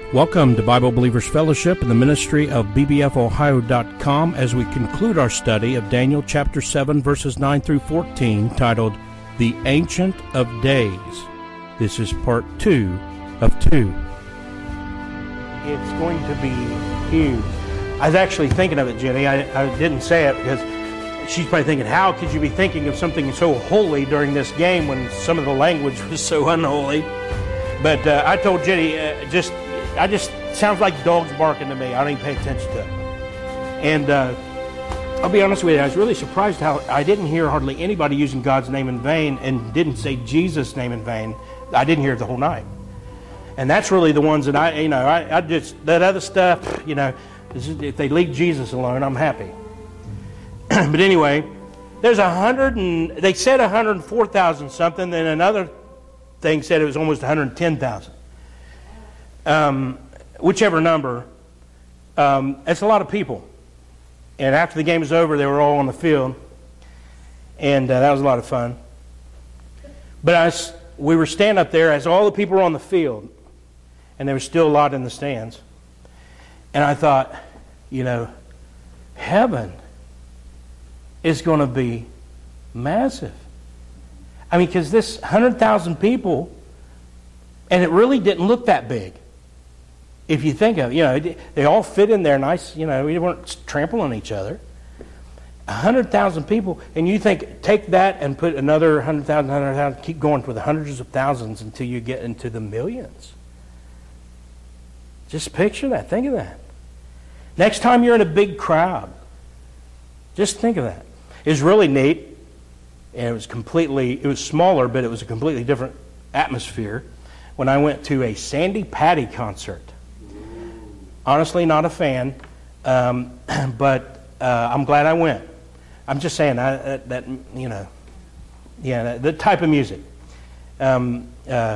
Welcome to Bible Believers Fellowship and the ministry of bbfohio.com as we conclude our study of Daniel chapter 7 verses 9 through 14 titled The Ancient of Days. This is part 2 of 2. It's going to be huge. I was actually thinking of it, Jenny. I didn't say it because she's probably thinking, how could you be thinking of something so holy during this game when some of the language was so unholy? But I told Jenny, I just sounds like dogs barking to me. I don't even pay attention to it. And I'll be honest with you, I was really surprised how I didn't hear hardly anybody using God's name in vain and didn't say Jesus' name in vain. I didn't hear it the whole night. And that's really the ones that I just, that other stuff, if they leave Jesus alone, I'm happy. But anyway, there's they said 104,000 something, then another thing said it was almost 110,000. Whichever number, it's a lot of people. And after the game was over, they were all on the field, and that was a lot of fun. But we were standing up there as all the people were on the field, and there was still a lot in the stands. And I thought, heaven is going to be massive. I mean, because this 100,000 people, and it really didn't look that big. If you think of it, they all fit in there nice, we weren't trampling each other. 100,000 people, and you take that and put another 100,000, keep going for the hundreds of thousands until you get into the millions. Just picture that, think of that. Next time you're in a big crowd, just think of that. It was really neat, and it was smaller, but it was a completely different atmosphere when I went to a Sandy Patty concert. Honestly, not a fan, but I'm glad I went. I'm just saying the type of music. I'm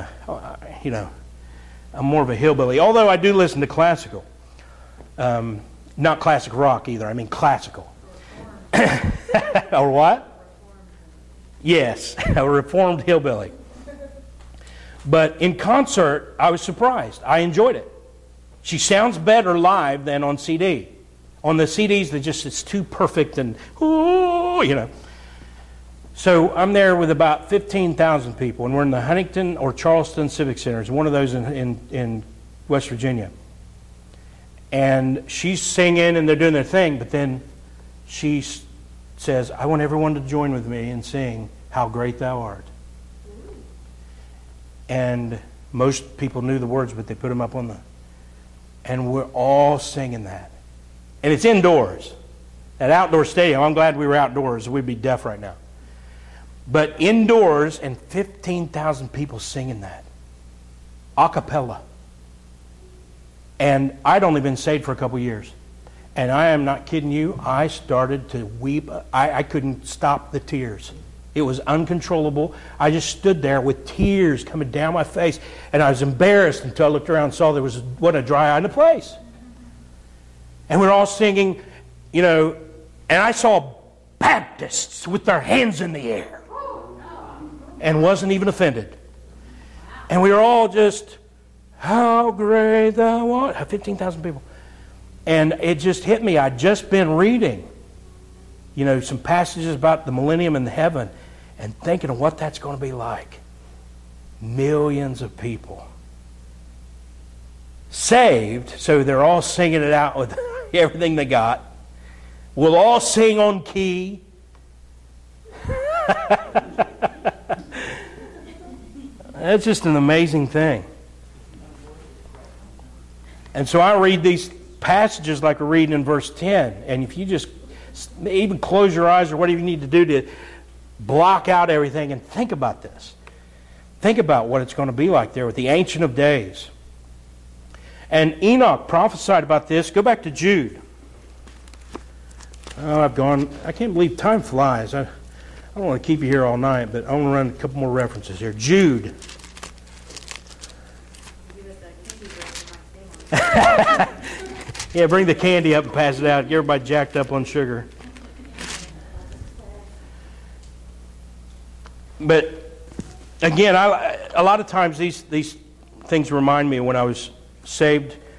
more of a hillbilly, although I do listen to classical. Not classic rock either. I mean classical. Or what? Yes, a reformed hillbilly. But in concert, I was surprised. I enjoyed it. She sounds better live than on CD. On the CDs, it's too perfect and, So I'm there with about 15,000 people, and we're in the Huntington or Charleston Civic Centers, one of those in West Virginia. And she's singing, and they're doing their thing, but then she says, I want everyone to join with me and sing, How Great Thou Art. And most people knew the words, but they put them up and we're all singing that. And it's indoors. That outdoor stadium, I'm glad we were outdoors. We'd be deaf right now. But indoors, and 15,000 people singing that. A cappella. And I'd only been saved for a couple years. And I am not kidding you, I started to weep. I couldn't stop the tears. It was uncontrollable. I just stood there with tears coming down my face, and I was embarrassed until I looked around and saw there wasn't a dry eye in the place. And we're all singing, and I saw Baptists with their hands in the air and wasn't even offended. And we were all just, how great thou art. 15,000 people. And it just hit me. I'd just been reading, some passages about the millennium and heaven, and thinking of what that's going to be like. Millions of people saved, so they're all singing it out with everything they got. We'll all sing on key. That's just an amazing thing. And so I read these passages like we're reading in verse 10, and if you just even close your eyes or whatever you need to do to block out everything and think about this. Think about what it's going to be like there with the Ancient of Days. And Enoch prophesied about this. Go back to Jude. Oh, I can't believe time flies. I don't want to keep you here all night, but I want to run a couple more references here. Jude. Yeah, bring the candy up and pass it out. Get everybody jacked up on sugar. But again, a lot of times these things remind me of when I was saved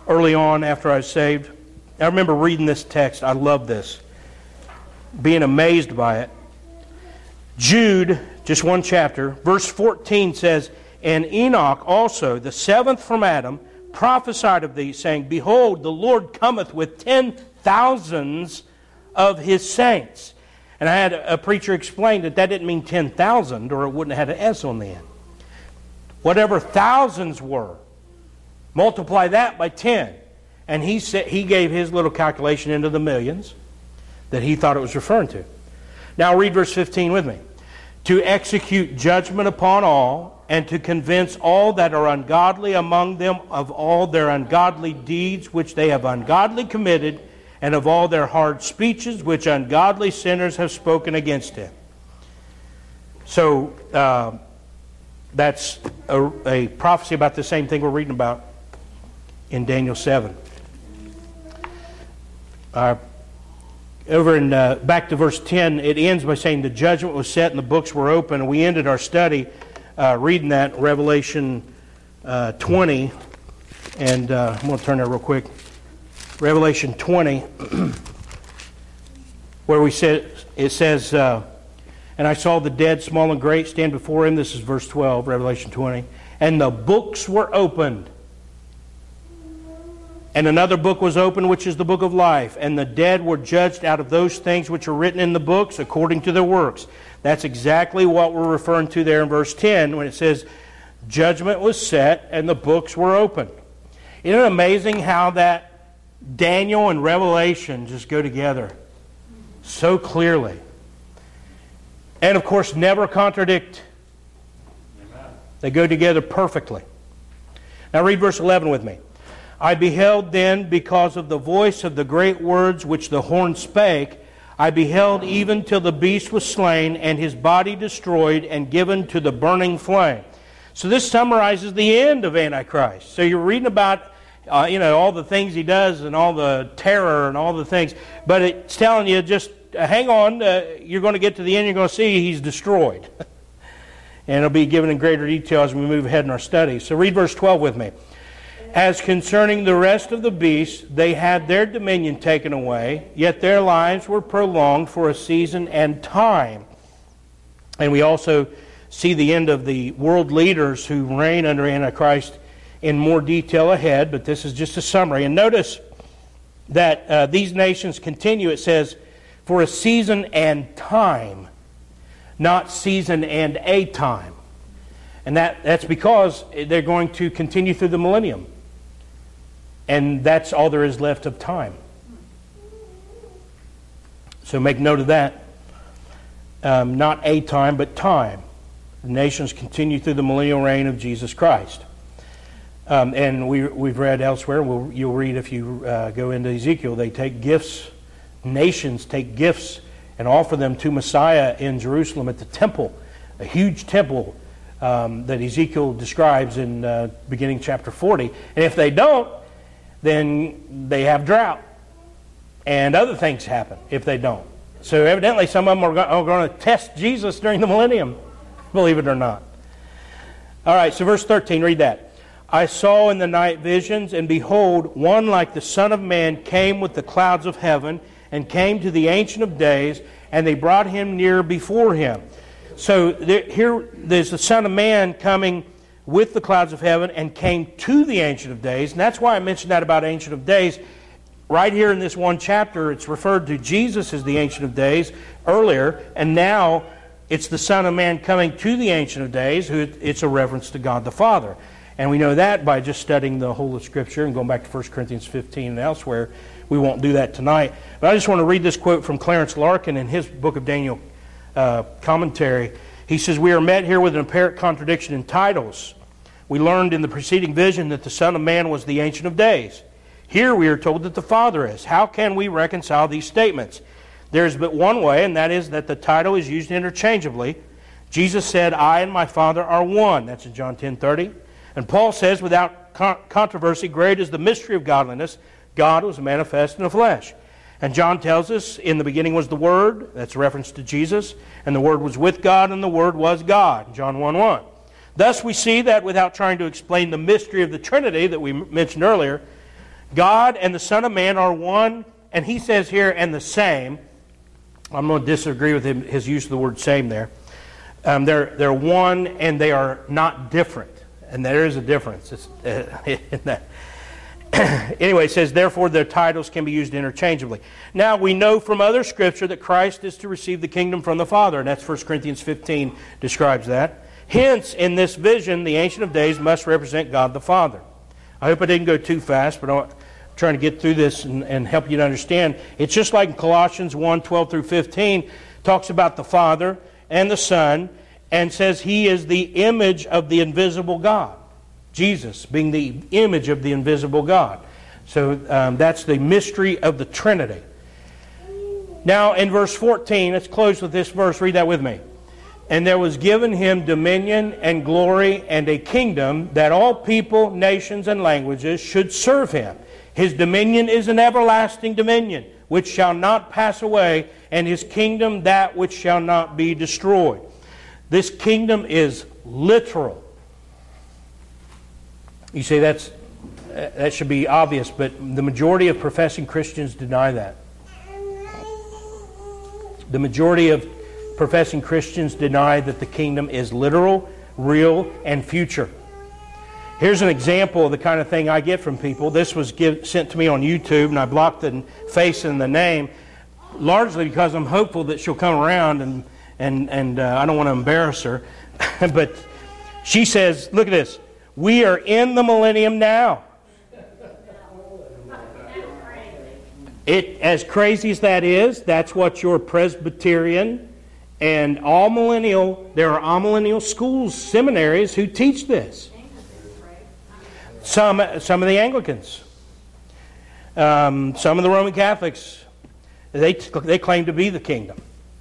early on after I was saved. I remember reading this text. I love this. Being amazed by it. Jude, just one chapter, verse 14 says, "And Enoch also, the seventh from Adam, prophesied of thee, saying, Behold, the Lord cometh with 10,000s of his saints." And I had a preacher explain that didn't mean 10,000, or it wouldn't have had an S on the end. Whatever thousands were, multiply that by 10. And he gave his little calculation into the millions that he thought it was referring to. Now read verse 15 with me. "To execute judgment upon all, and to convince all that are ungodly among them of all their ungodly deeds which they have ungodly committed, and of all their hard speeches which ungodly sinners have spoken against him." So that's a prophecy about the same thing we're reading about in Daniel 7. Over in back to verse 10, it ends by saying the judgment was set and the books were open. And we ended our study reading that, Revelation 20. And I'm going to turn there real quick. Revelation 20, where it says, "And I saw the dead, small and great, stand before him." This is verse 12, Revelation 20. "And the books were opened. And another book was opened, which is the book of life. And the dead were judged out of those things which are written in the books according to their works." That's exactly what we're referring to there in verse 10 when it says, "Judgment was set and the books were opened." Isn't it amazing how that Daniel and Revelation just go together so clearly? And of course, never contradict. They go together perfectly. Now read verse 11 with me. "I beheld then, because of the voice of the great words which the horn spake, I beheld even till the beast was slain, and his body destroyed, and given to the burning flame." So this summarizes the end of Antichrist. So you're reading about all the things he does, and all the terror, and all the things. But it's telling you, just hang on, you're going to get to the end, you're going to see he's destroyed. And it'll be given in greater detail as we move ahead in our study. So read verse 12 with me. "As concerning the rest of the beasts, they had their dominion taken away, yet their lives were prolonged for a season and time." And we also see the end of the world leaders who reign under Antichrist in more detail ahead, but this is just a summary. And notice that these nations continue, it says, for a season and time, not season and a time. And that's because they're going to continue through the millennium. And that's all there is left of time. So make note of that. Not a time, but time. The nations continue through the millennial reign of Jesus Christ. And we've read elsewhere, you'll read if you go into Ezekiel, they take gifts, nations take gifts and offer them to Messiah in Jerusalem at the temple, a huge temple that Ezekiel describes in beginning chapter 40. And if they don't, then they have drought. And other things happen if they don't. So evidently some of them are going to test Jesus during the millennium, believe it or not. All right, so verse 13, read that. "I saw in the night visions, and behold, one like the Son of Man came with the clouds of heaven, and came to the Ancient of Days, and they brought him near before him." So here there's the Son of Man coming with the clouds of heaven, and came to the Ancient of Days. And that's why I mentioned that about Ancient of Days. Right here in this one chapter, it's referred to Jesus as the Ancient of Days earlier, and now it's the Son of Man coming to the Ancient of Days. It's a reference to God the Father. And we know that by just studying the whole of Scripture and going back to 1 Corinthians 15 and elsewhere. We won't do that tonight. But I just want to read this quote from Clarence Larkin in his Book of Daniel commentary. He says, "We are met here with an apparent contradiction in titles. We learned in the preceding vision that the Son of Man was the Ancient of Days. Here we are told that the Father is. How can we reconcile these statements? There is but one way, and that is that the title is used interchangeably. Jesus said, 'I and my Father are one.'" That's in John 10:30. And Paul says, without controversy, "Great is the mystery of godliness. God was manifest in the flesh." And John tells us, "In the beginning was the Word," that's a reference to Jesus, "and the Word was with God, and the Word was God," John 1:1. Thus we see that without trying to explain the mystery of the Trinity that we mentioned earlier, God and the Son of Man are one, and he says here, and the same. I'm going to disagree with his use of the word same there. They're one, and they are not different. And there is a difference in that. Anyway, it says, therefore their titles can be used interchangeably. Now, we know from other Scripture that Christ is to receive the kingdom from the Father, and that's 1 Corinthians 15 describes that. Hence, in this vision, the Ancient of Days must represent God the Father. I hope I didn't go too fast, but I'm trying to get through this and help you to understand. It's just like in Colossians 1, 12 through 15, talks about the Father and the Son, and says He is the image of the invisible God. Jesus being the image of the invisible God. So that's the mystery of the Trinity. Now in verse 14, let's close with this verse. Read that with me. And there was given Him dominion and glory and a kingdom that all people, nations, and languages should serve Him. His dominion is an everlasting dominion which shall not pass away, and His kingdom that which shall not be destroyed. This kingdom is literal. You say that should be obvious, but the majority of professing Christians deny that. The majority of professing Christians deny that the kingdom is literal, real, and future. Here's an example of the kind of thing I get from people. This was sent to me on YouTube, and I blocked the face and the name, largely because I'm hopeful that she'll come around, and I don't want to embarrass her. But she says, look at this. We are in the millennium now. As crazy as that is, that's what your Presbyterian and there are amillennial schools, seminaries who teach this. Some of the Anglicans, some of the Roman Catholics, they claim to be the kingdom.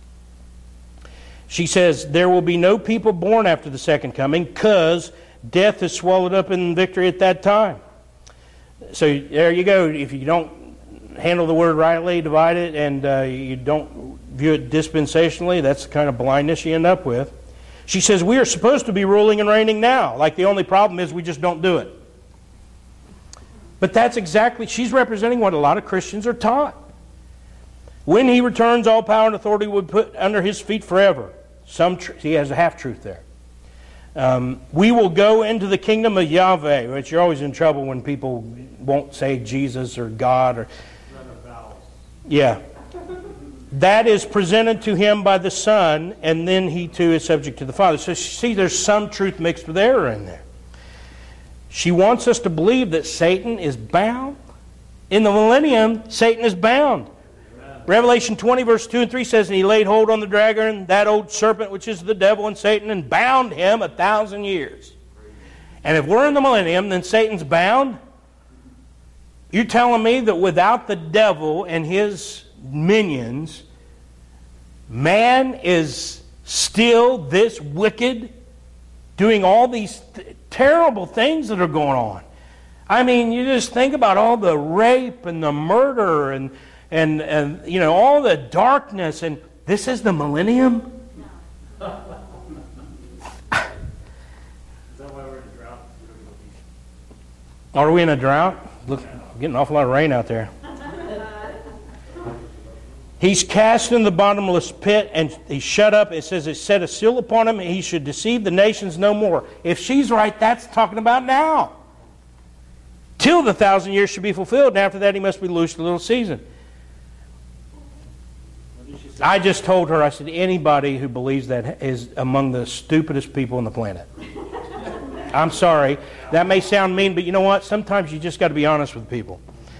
She says, there will be no people born after the second coming because death is swallowed up in victory at that time. So there you go. If you don't handle the word rightly, divide it, and you don't view it dispensationally, that's the kind of blindness you end up with. She says, we are supposed to be ruling and reigning now. Like the only problem is we just don't do it. But that's exactly, she's representing what a lot of Christians are taught. When He returns, all power and authority will be put under His feet forever. He has a half-truth there. We will go into the kingdom of Yahweh, which you're always in trouble when people won't say Jesus or God. Or yeah. That is presented to Him by the Son, and then He too is subject to the Father. So see, there's some truth mixed with error in there. She wants us to believe that Satan is bound. In the millennium, Satan is bound. Revelation 20 verse 2 and 3 says, and He laid hold on the dragon, that old serpent which is the devil and Satan, and bound him 1,000 years. And if we're in the millennium, then Satan's bound? You're telling me that without the devil and his minions, man is still this wicked, doing all these terrible things that are going on? I mean, you just think about all the rape and the murder and you know, all the darkness, and this is the millennium? Is that why we're in a drought? Are we in a drought? Look, getting an awful lot of rain out there. He's cast in the bottomless pit, and he's shut up. It says it set a seal upon him, and he should deceive the nations no more. If she's right, that's talking about now. Till the 1,000 years should be fulfilled, and after that he must be loosed a little season. I just told her, I said, anybody who believes that is among the stupidest people on the planet. I'm sorry. That may sound mean, but you know what? Sometimes you just got to be honest with people.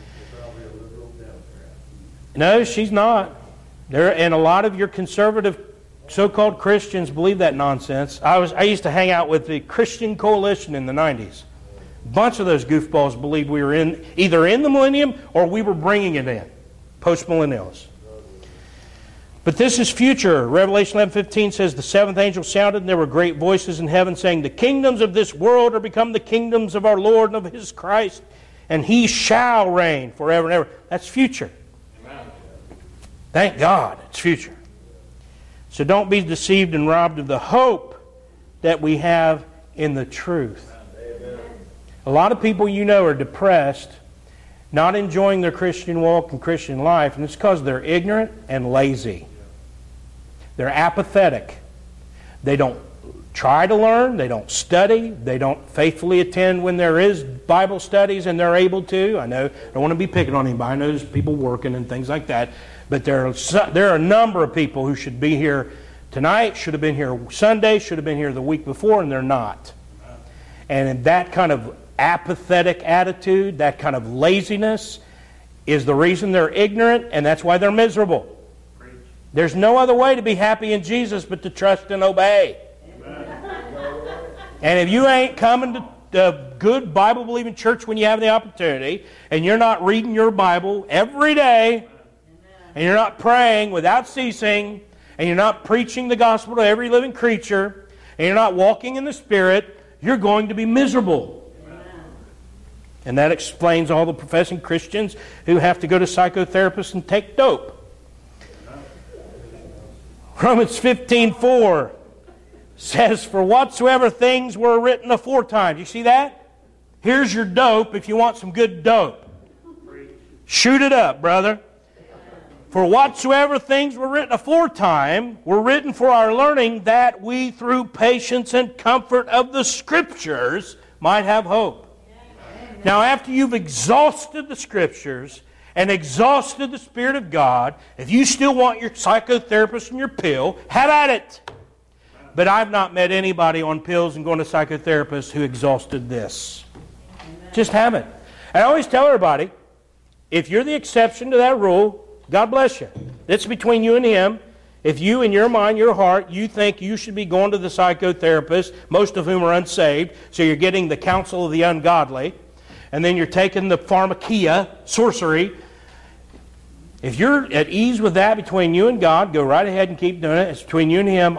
No, she's not. And a lot of your conservative so-called Christians believe that nonsense. I used to hang out with the Christian Coalition in the 90s. A bunch of those goofballs believed we were either in the millennium or we were bringing it in. Post-millennials. But this is future. Revelation 11:15 says, the seventh angel sounded, and there were great voices in heaven saying, the kingdoms of this world are become the kingdoms of our Lord and of His Christ, and He shall reign forever and ever. That's future. Amen. Thank God it's future. So don't be deceived and robbed of the hope that we have in the truth. Amen. A lot of people you know are depressed not enjoying their Christian walk and Christian life, and it's because they're ignorant and lazy. They're apathetic. They don't try to learn. They don't study. They don't faithfully attend when there is Bible studies and they're able to. I know, I don't want to be picking on anybody. I know there's people working and things like that. But there are a number of people who should be here tonight, should have been here Sunday, should have been here the week before, and they're not. And that kind of apathetic attitude, that kind of laziness, is the reason they're ignorant, and that's why they're miserable. Preach. There's no other way to be happy in Jesus but to trust and obey. Amen. And if you ain't coming to a good Bible-believing church when you have the opportunity, and you're not reading your Bible every day, and you're not praying without ceasing, and you're not preaching the gospel to every living creature, and you're not walking in the Spirit, you're going to be miserable. Amen. And that explains all the professing Christians who have to go to psychotherapists and take dope. Romans 15:4 says, "For whatsoever things were written aforetime." You see that? Here's your dope if you want some good dope. Shoot it up, brother. "For whatsoever things were written aforetime were written for our learning, that we through patience and comfort of the Scriptures might have hope." Now, after you've exhausted the Scriptures and exhausted the Spirit of God, if you still want your psychotherapist and your pill, have at it. But I've not met anybody on pills and going to psychotherapists who exhausted this. Just have it. I always tell everybody, if you're the exception to that rule, God bless you. It's between you and Him. If you, in your mind, your heart, you think you should be going to the psychotherapist, most of whom are unsaved, so you're getting the counsel of the ungodly, and then you're taking the pharmakia, sorcery. If you're at ease with that between you and God, go right ahead and keep doing it. It's between you and Him.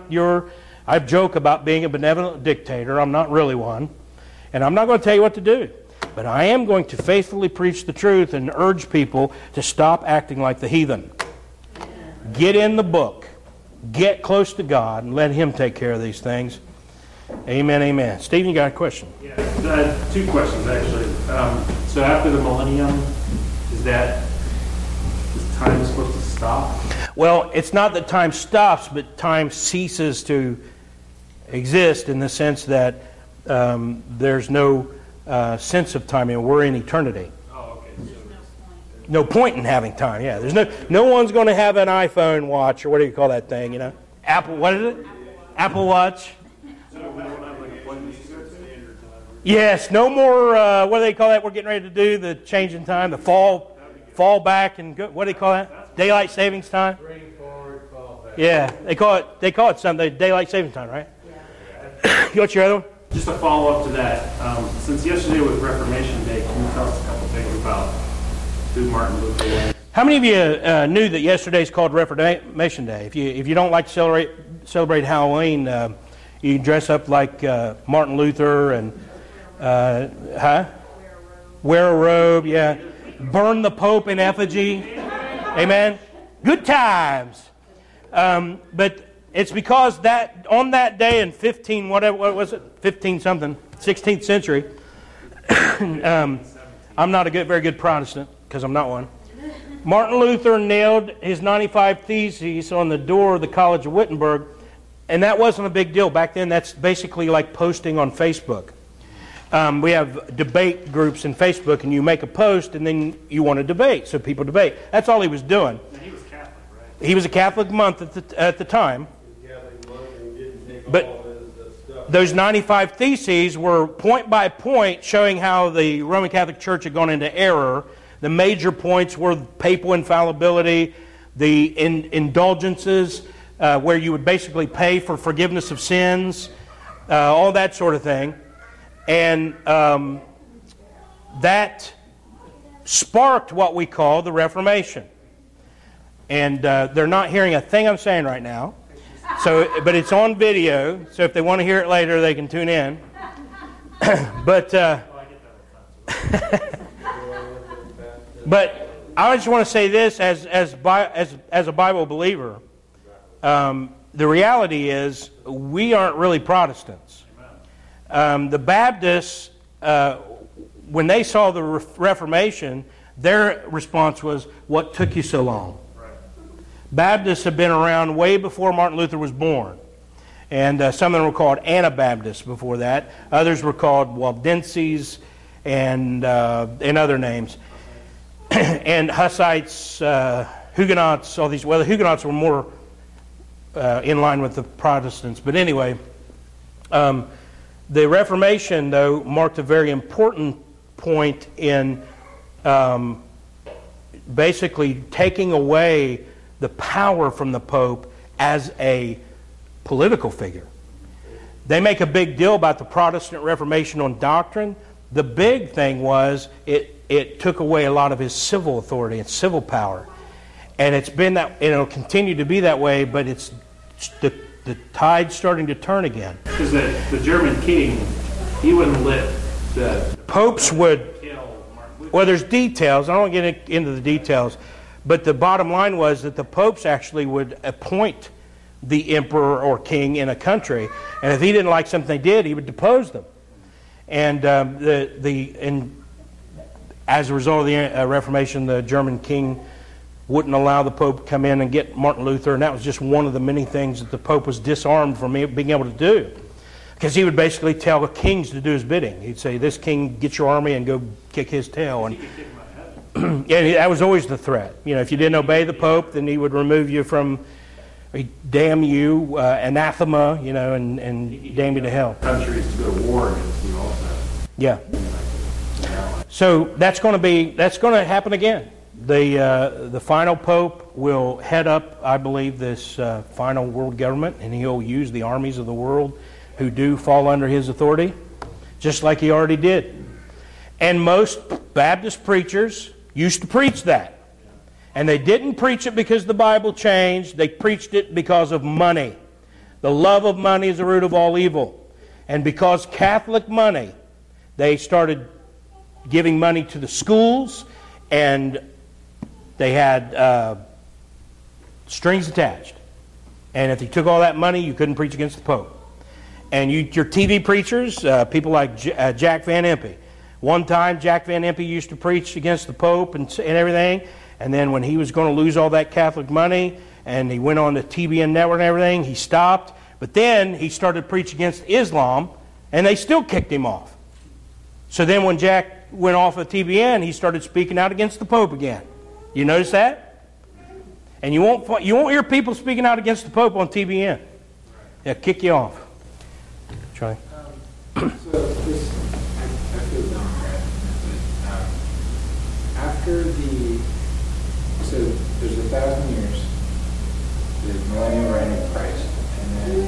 I joke about being a benevolent dictator. I'm not really one. And I'm not going to tell you what to do. But I am going to faithfully preach the truth and urge people to stop acting like the heathen. Get in the book. Get close to God and let Him take care of these things. Amen, amen. Stephen, you got a question? Yeah, two questions actually. So after the millennium, is time supposed to stop? Well, it's not that time stops, but time ceases to exist in the sense that there's no sense of time. We're in eternity. Oh, okay. No point in having time. Yeah, there's no one's going to have an iPhone watch, or what do you call that thing? You know, Apple. What is it? Apple Watch. So we don't have like appointments standard time. Yes. No more. What do they call that? We're getting ready to do the change in time, the fall back, and go, what do they call that? Daylight savings time. Bring forward, fall back. Yeah, they call it something. Daylight savings time, right? Yeah. What's your other one? Just a follow-up to that, since yesterday was Reformation Day, can you tell us a couple things about who Martin Luther was? How many of you knew that yesterday is called Reformation Day? If you don't like to celebrate Halloween, you can dress up like Martin Luther and wear a robe, yeah. Burn the Pope in effigy. Amen. Good times. But it's because that on that day in 16th century, I'm not a very good Protestant because I'm not one. Martin Luther nailed his 95 Theses on the door of the College of Wittenberg, and that wasn't a big deal. Back then, that's basically like posting on Facebook. We have debate groups in Facebook, and you make a post, and then you want to debate, so people debate. That's all he was doing. And he was Catholic, right? He was a Catholic monk at the time. But those 95 Theses were point by point showing how the Roman Catholic Church had gone into error. The major points were papal infallibility, the indulgences, where you would basically pay for forgiveness of sins, all that sort of thing. And that sparked what we call the Reformation. And they're not hearing a thing I'm saying right now. But it's on video, so if they want to hear it later, they can tune in. But I just want to say this as a Bible believer. The reality is we aren't really Protestants. The Baptists when they saw the Reformation, their response was, "What took you so long?" Right. Baptists have been around way before Martin Luther was born. And some of them were called Anabaptists before that. Others were called Waldenses and other names. And Hussites, Huguenots, all these. Well, the Huguenots were more in line with the Protestants. But anyway, the Reformation, though, marked a very important point in basically taking away the power from the Pope as a political figure. They make a big deal about the Protestant Reformation on doctrine. The big thing was it took away a lot of his civil authority and civil power. And it's been that, and it'll continue to be that way, but it's the tide's starting to turn again. Because the German king, he wouldn't let the popes would. kill Martin Luther. Well, there's details. I don't get into the details, but the bottom line was that the popes actually would appoint the emperor or king in a country, and if he didn't like something they did, he would depose them. And as a result of the Reformation, the German king wouldn't allow the Pope to come in and get Martin Luther, and that was just one of the many things that the Pope was disarmed from being able to do. Because he would basically tell the kings to do his bidding. He'd say, "This king, get your army and go kick his tail." And yeah, that was always the threat. You know, if you didn't obey the Pope, then he would remove you from, damn you, anathema, you know, and damn you to hell. Countries to go to war against you also. Yeah. So that's going to happen again. The final Pope will head up, I believe, this final world government, and he'll use the armies of the world who do fall under his authority, just like he already did. And most Baptist preachers used to preach that. And they didn't preach it because the Bible changed. They preached it because of money. The love of money is the root of all evil. And because Catholic money, they started giving money to the schools, and they had strings attached. And if you took all that money, you couldn't preach against the Pope. And your TV preachers, people like Jack Van Impe. One time, Jack Van Impe used to preach against the Pope and everything. And then when he was going to lose all that Catholic money, and he went on the TBN network and everything, he stopped. But then he started to preach against Islam, and they still kicked him off. So then when Jack went off of TBN, he started speaking out against the Pope again. You notice that? And you won't hear people speaking out against the Pope on TBN. They'll kick you off. Charlie? So this, I feel dumb, right? But, after so there's 1,000 years, the millennial reign of Christ, and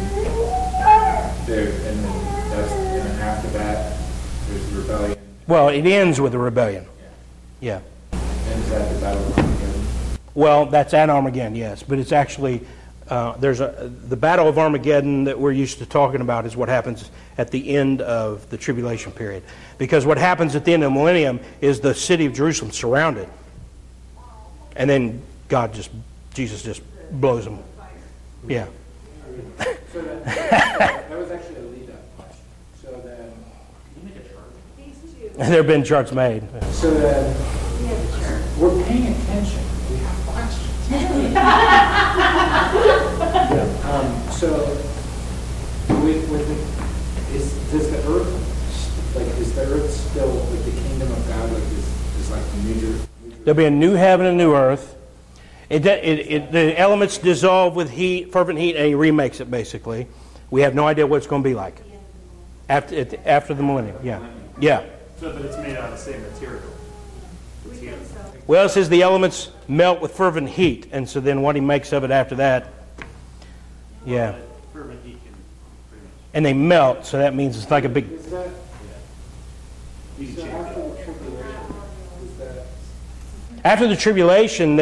then after that, there's the rebellion. Well, it ends with the rebellion. Yeah. And is that the Battle of Armageddon? Well, that's at Armageddon, yes, but it's actually the Battle of Armageddon that we're used to talking about is what happens at the end of the tribulation period. Because what happens at the end of the millennium is the city of Jerusalem surrounded, and then Jesus just blows them. Yeah. So that was actually a lead-up. So then, There have been charts made. So then, we're paying attention. We have questions. So, does the earth, is the earth still like the kingdom of God? Like is like the new? There'll be a new heaven and new earth. The elements dissolve with heat, fervent heat, and he remakes it basically. We have no idea what it's going to be like after the millennium. Yeah. So, but it's made out of the same material. Well, it says the elements melt with fervent heat, and so then what he makes of it after that, yeah. Fervent heat can pretty much. And they melt, so that means it's like a big. Is that? So after the tribulation, is that? After the tribulation,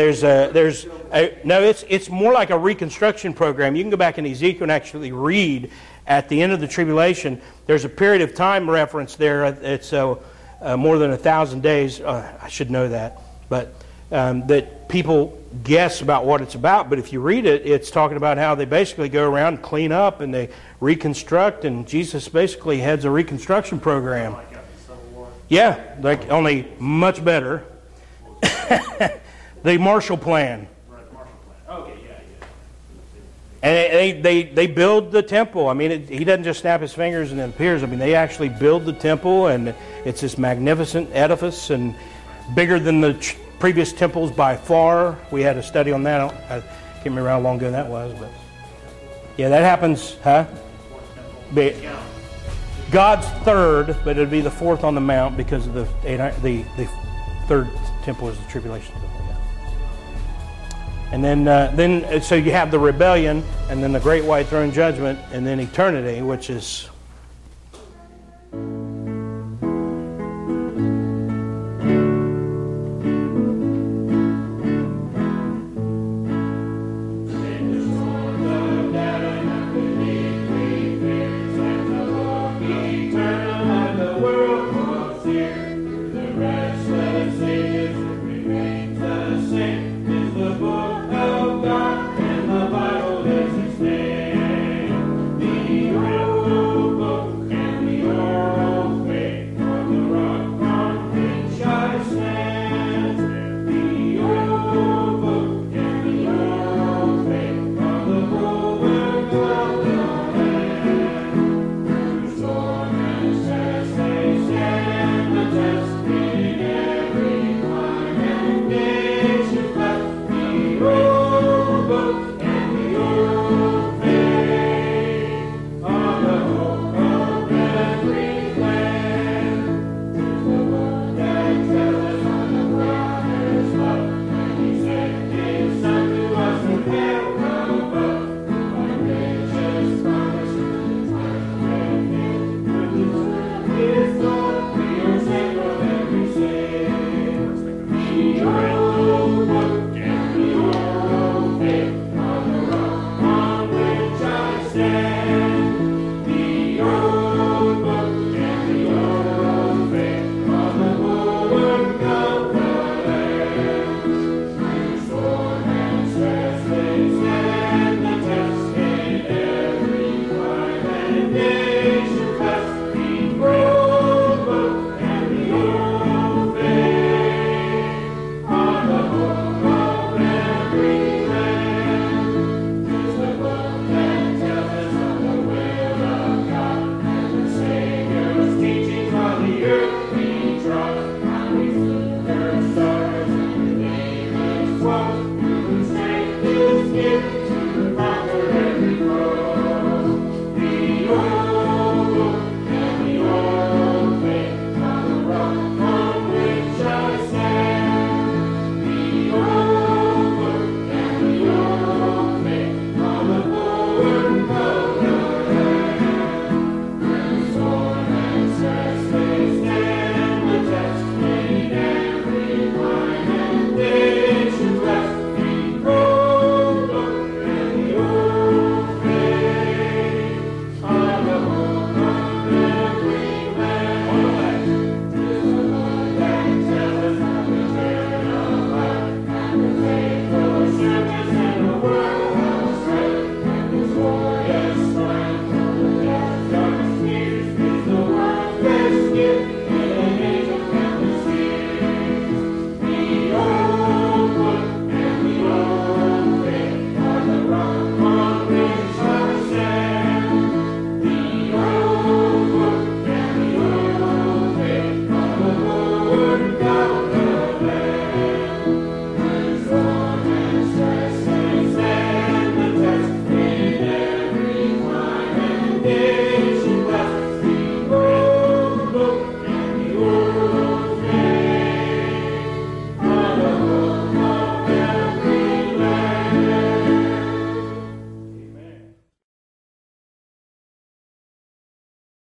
it's more like a reconstruction program. You can go back in Ezekiel and actually read at the end of the tribulation. There's a period of time reference there. It's more than 1,000 days. I should know that, but that people guess about what it's about. But if you read it, it's talking about how they basically go around and clean up and they reconstruct, and Jesus basically heads a reconstruction program. Yeah, like only much better. The Marshall Plan. Right, the Marshall Plan. Okay, yeah. And they build the temple. I mean, he doesn't just snap his fingers and it appears. I mean, they actually build the temple, and it's this magnificent edifice and bigger than the previous temples by far. We had a study on that. I can't remember how long ago that was, but yeah, that happens, huh? God's third, but it'd be the fourth on the mount because of the third temple is the tribulation temple. And then so you have the rebellion, and then the great white throne judgment, and then eternity, which is